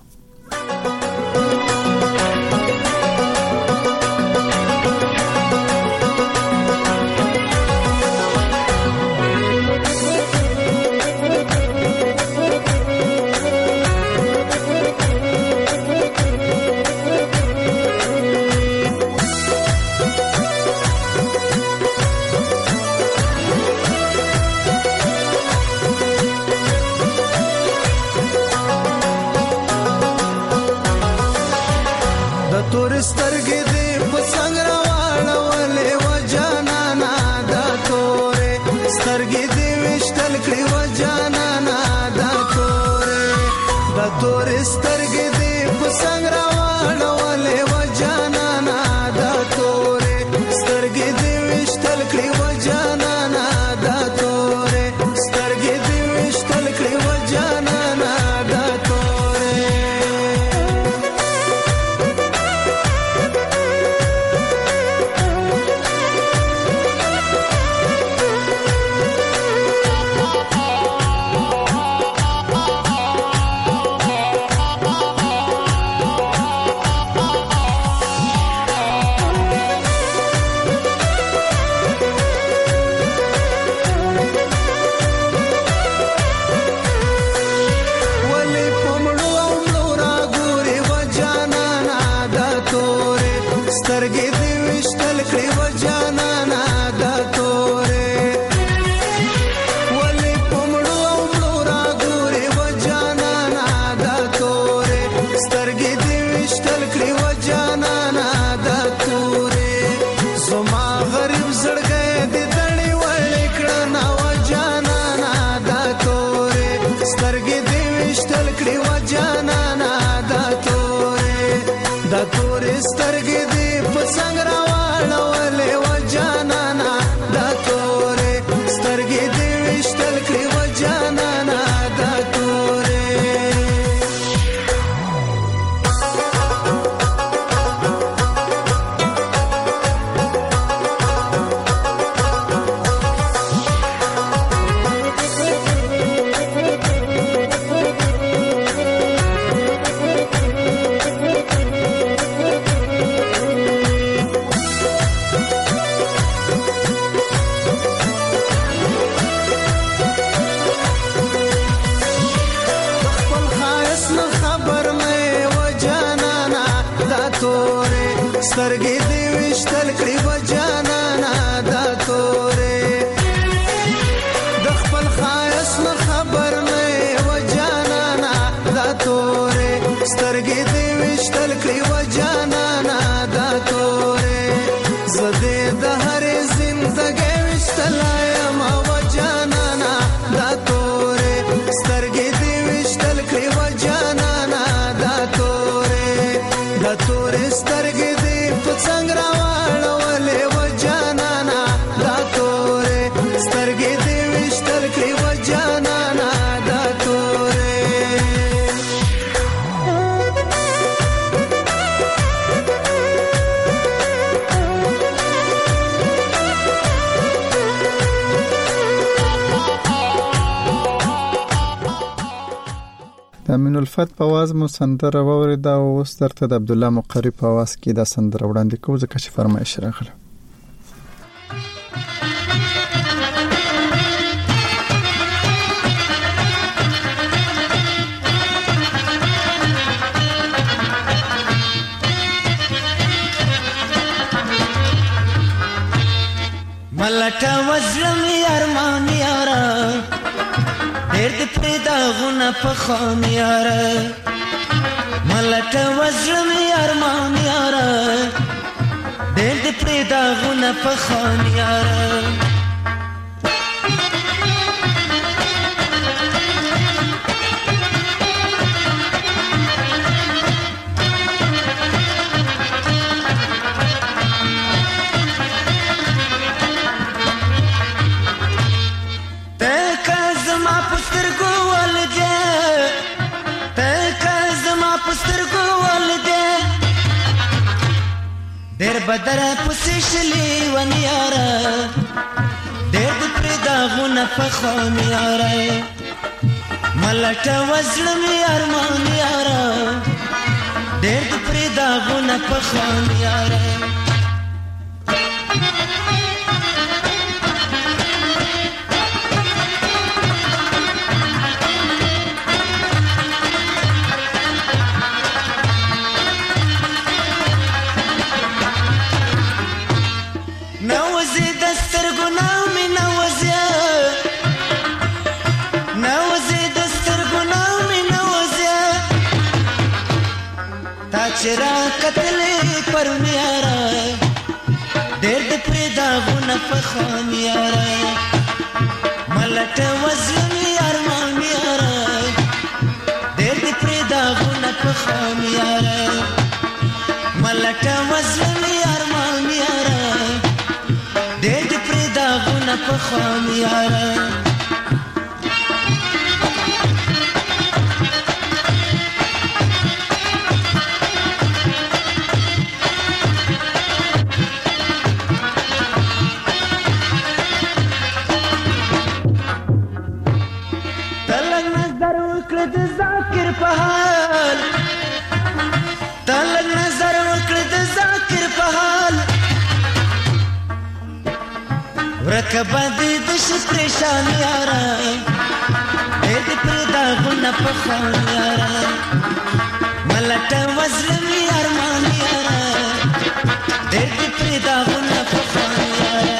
امین الفت په आवाज مو سندره ووريده او اوس درته د عبدالله مقري په आवाज کې دا سندره وړاندې کوم ځکه چې فرمایش راغله ملټه وزرم ارمان یارا ډېر دې پیدا غونه په خام یارا ملټه وزرم ارمان یارا ډېر دې پیدا غونه په خام یارا پسترګو ول دې ډېر بدر پسې شلې ونیاره ډېر د پرې داغونه په خوان یاره ملټه وزړه مې ارمان یاره ډېر د پرې داغونه په خوان یاره نوزي دسترګو ناو می نوزي نوزي دسترګو ناو می نوزي تا چرا قتلې پر میارا ډېر د پرې داغونه په خوان یاره ملټه وزلمي ارمان یاره ډېر د پرې داغونه په خوان یاره ملټه وزلمي ارمان یاره ډېر د پرې داغونه په خوان یاره تلګ نظر وکړه د ذاکر په حال تلګ نظر وکړه د ذاکر په حال ورکبه دې د شي پریشان یاره دې د پرې داغونه په خوان یاره ملټه وزلمي ارمان یاره دې د پرې داغونه په خوان یاره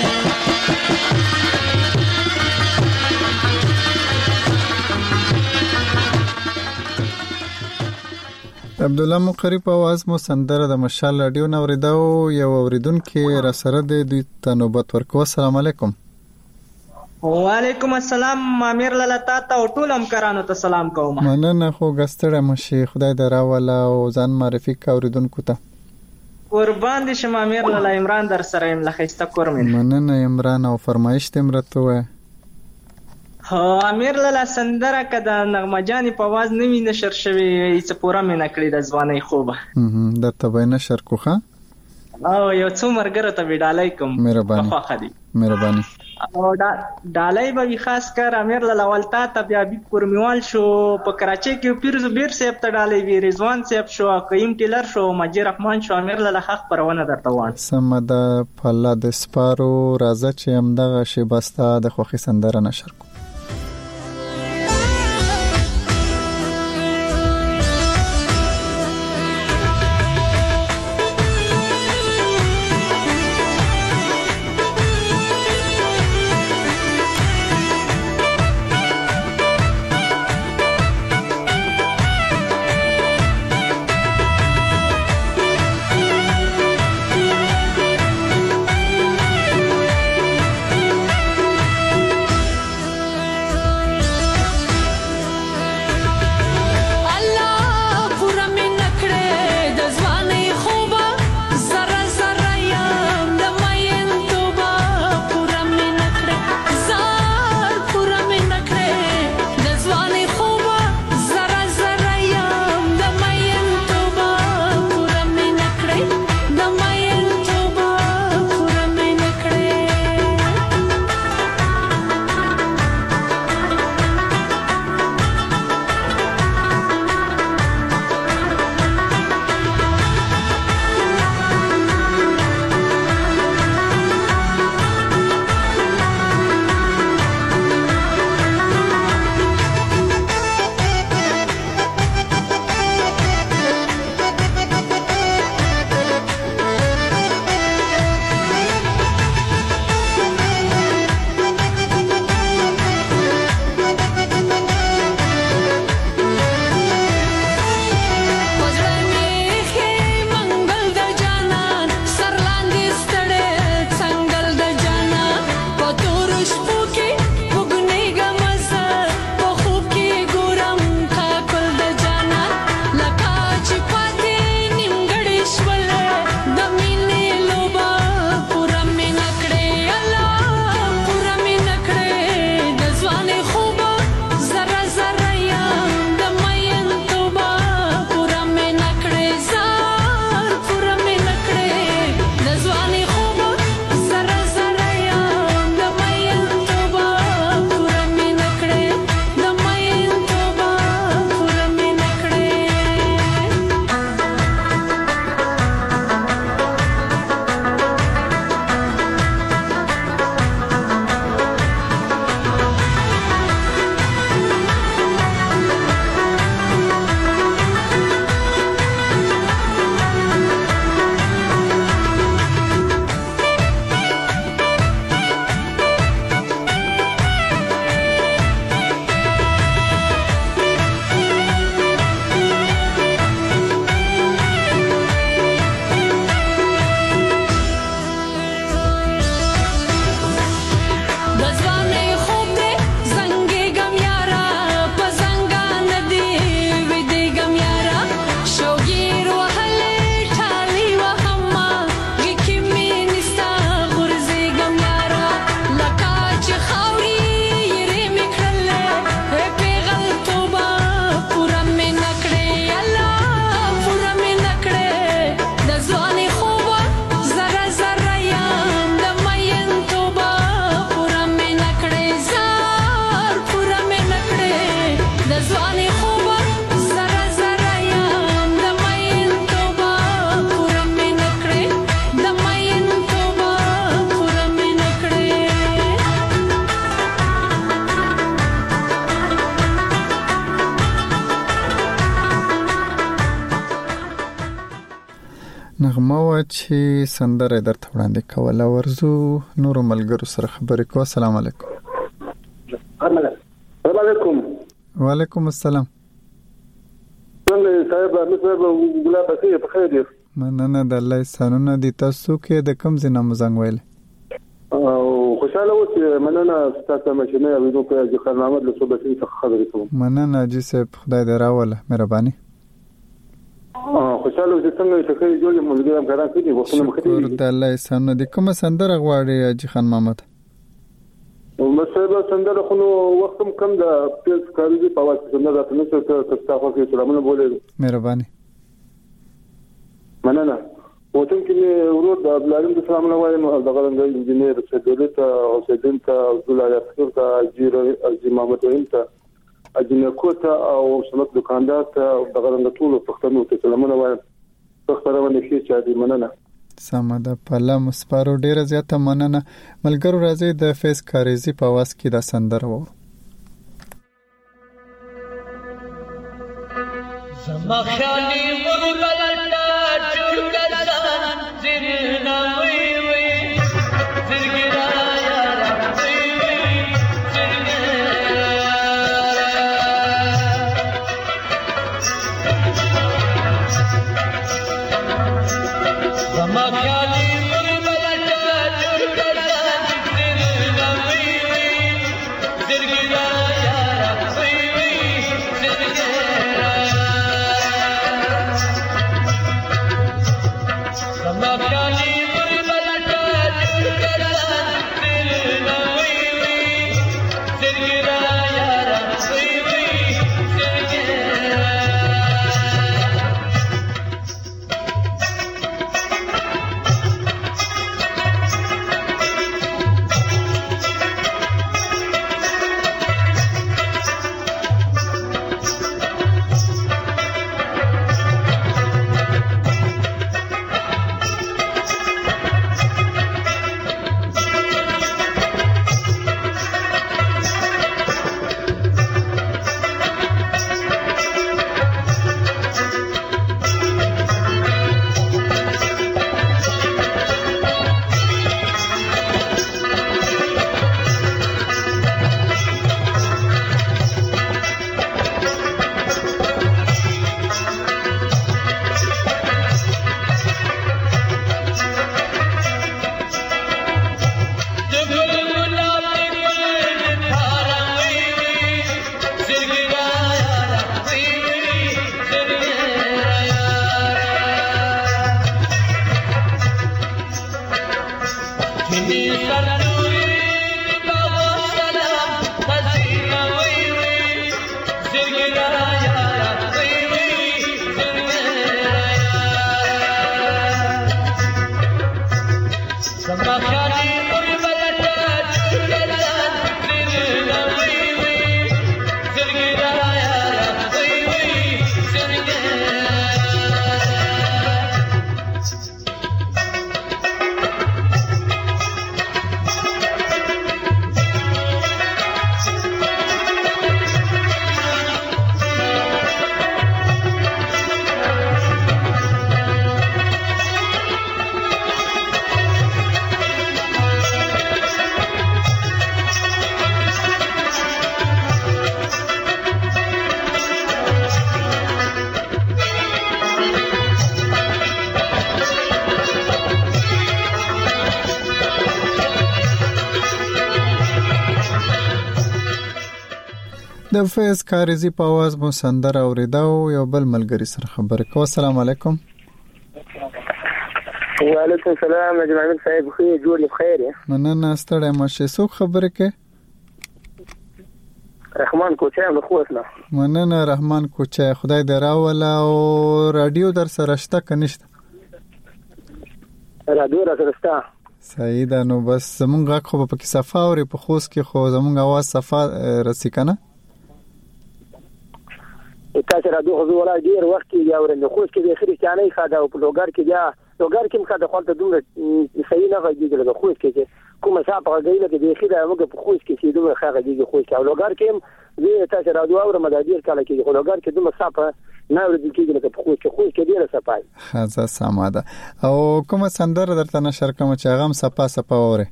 عبدالله مقری په आवाज مو سندره د مشال رادیو نو ورېدو یو اوریدونکو را سره د دوی ته نوبت ورکو. السلام علیکم. وعلیکم السلام. امیر لالتا ته او ټول همکارانو ته سلام کوم. مننه خو ګستړه مشي خدای دراوله او ځان معرفي کا اوریدونکو ته. قربان دي شم امیر لالا عمران در سره ام لخيسته کورمن. مننه عمران او فرمایش تمرته و. امیر لالا سندره کده نغمه جانی په आवाज نوی نشر شوی چې پورا مې نکړی د ځواني خوبه د تبه نشر کوخه او یو څو مرګره ته وډالای کوم. مهرباني مهرباني. او ډالای به خاص کر امیر لالا ولتا ته بیا بي کورمیوال شو په کراچي کې پیرزو بیر سیب ته ډالای وی رضوان سیب شو قیم ټیلر شو مجید رحمان شو امیر لالا حق پرونه درته وان سمدا فلا د سپارو راځه چې همدغه شی بستا د خوخي سندره نشر کو. نغمه وا چې سندره درته وړاندې کوله ورزو نور ملګرو سره خبرې کوو. السلام علیکم. السلام علیکم. وعلیکم السلام. څنګه صاحب صاحب ګلا پسې په خیر یې؟ مننه د الله احسانونه دي. تاسو کې د کوم ځای نه مزنګ ویل؟ او خوشاله اوسئ. مننه تاسو مشنه او نو په ځخر محمد له صوبې څخه خبرې کوم. مننه جی صاحب خدای دې راوله مهرباني. خوشاله اوسئ. څنګه چې خیر جوړ ملګری هم کاران کړي وختونه مخ شکر د الله احسانونه دي. کوم سندره غواړي جی خان محمد؟ مسله سندره خو وخت کم د پیس کاری په واسطه سندره راته نه څه تاسو خو سلامونه بوله. مهرباني. مننه. وته کې ورور د عبدالعلیم د سلام الله وایم د غلنګ انجنیر سیدولت او سیدنت عبد الله یاسر ته اجیر از محمد ویم ته اجنکوته او سمت دکاندار ته د غلنګ ټول پښتنو ته سلامونه وایم. پښتنونه کې چې دې مننه. سماده پالا مسپارو ډیره زیاته مننه. ملګرو راځي د فیس کاریزي په واس کې د سندره وو. زما خیالي غربت جوړه زرنا وي وي زرګرا یارا وي وي زما خیالي غربت جوړه زرنا وي وي زرګرا یارا وي وي زرګرا د فیض کاریزی په आवाज مو سندره اوریداو. یو بل ملګری سره خبرې کوو. السلام علیکم. وعلیکم السلام. جمال صاحب خو جوړ بخیر. مننه ستړی مشه. څوک خبرې کوي؟ رحمان کوچا له خوسنا. مننه رحمان کوچا. خدای دې راوله. او رادیو در سره شته کنيشته؟ رادیو را سره شته. صحیح ده. نو بس زمونږ خو په کې صفه اوري په خوست کې خو زمونږ आवाज صفه رسی کنه. تاسو را دوه زوړای ډیر وخت کې یا ورنه خوست کې د اخري چانه خاده او په لوګر کې بیا لوګر کې مخه د خپل دوه صحیح نه غږیږي د خوست کې کومه صاحب غږیږي د اخري موږ په خوست کې چې دوه غږیږي خوست او لوګر کې زه تاسو را دوه اور مدادیر کله کې لوګر کې دوه صاحب نه ورته کېږي لکه په خو کې ډیره صفای خزه سماده. او کومه سندره درته نشر کوم چې هغه صفا وره؟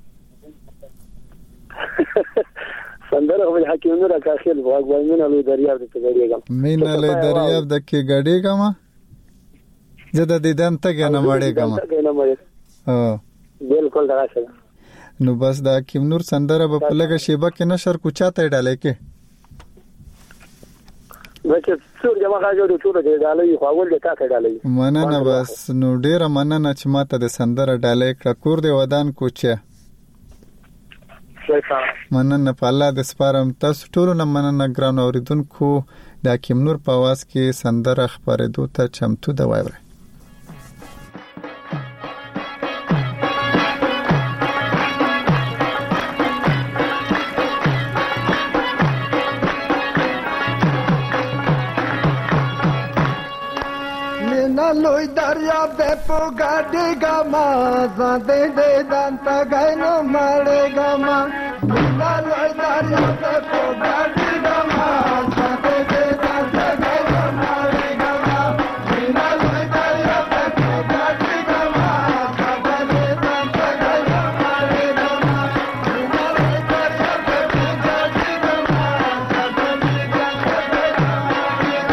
سندره خو حکیم نور اکاخیل واغوای مینه لوی دریاب د تګړېګم مینه لوی دریاب د کې ګډېګم زه د دیدن ته نه مړېګم. ها بالکل راشه. نو بس دا حکیم نور سندره په لګه شیبه کې نشر کو چاته ډالې کې بچ څور جما غاجو ټول دې ډالې خو اول دې تا ته ډالې مننه. بس نو ډیره مننه چې ماته د سندره ډالې کړه. کور دې ودان کوچه مننه په الله د سپارم. تاسو ټول نه مننه ګران اوریدونکو. د حکیم نور په आवाज کې سندره خبرېدو ته چمتو د وایره. لوی دریاب دې په ګاډي ګما زده دې دانتا غینو مړې ګما لوی دریاب دې په ګاډي ګما زده دې دانتا غینو مړې ګما لوی دریاب دې په ګاډي ګما زده دې دانتا غینو مړې ګما لوی دریاب دې په ګاډي ګما زده دې دانتا غینو مړې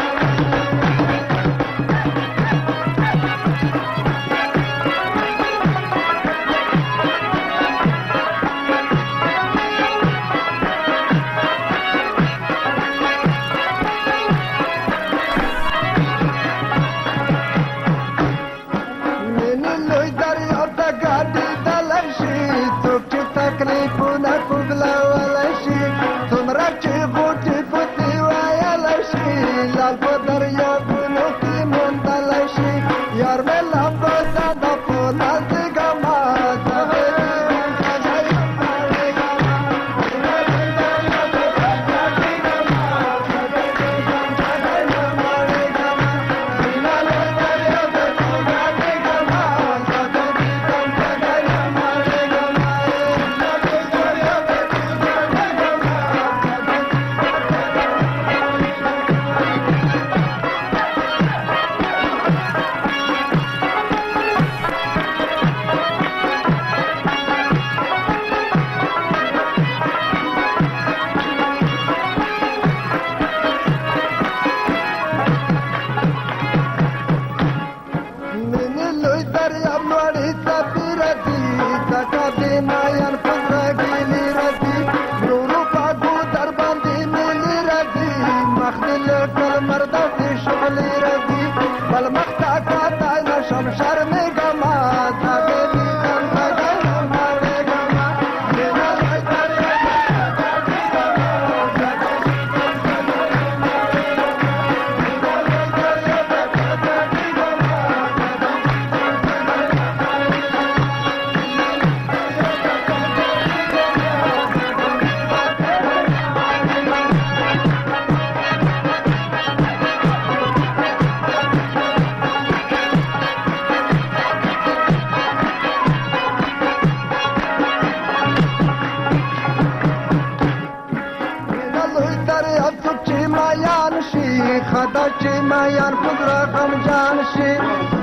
خدا چې ما یار پدرا غم جان شي